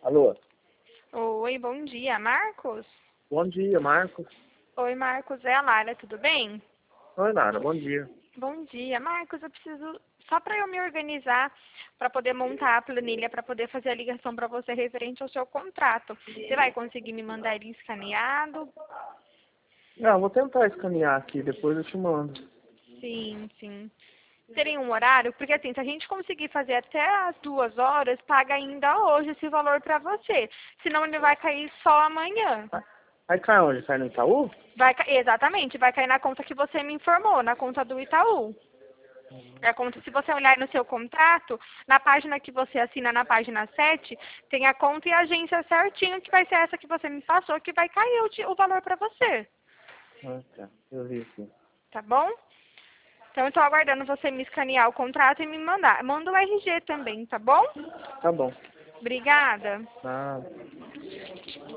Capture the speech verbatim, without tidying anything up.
Alô? Oi, bom dia, Marcos? Bom dia, Marcos. Oi, Marcos, é a Lara, tudo bem? Oi, Nara, bom dia. Bom dia, Marcos, eu preciso, só para eu me organizar, para poder montar a planilha, para poder fazer a ligação para você referente ao seu contrato. Você vai conseguir me mandar ele escaneado? Não, vou tentar escanear aqui, depois eu te mando. Sim, sim. Teria um horário? Porque assim, se a gente conseguir fazer até as duas horas, paga ainda hoje esse valor para você. Senão ele vai cair só amanhã. Aí cai onde? Cai no Itaú? Vai, ca- exatamente, vai cair na conta que você me informou, na conta do Itaú. A conta, se você olhar no seu contrato, na página que você assina, na página sete, tem a conta e a agência certinho, que vai ser essa que você me passou, que vai cair o, ti- o valor para você. Ah, tá. Eu vi aqui. Tá bom? Então, eu estou aguardando você me escanear o contrato e me mandar. Manda o R G também, tá bom? Tá bom. Obrigada. Nada.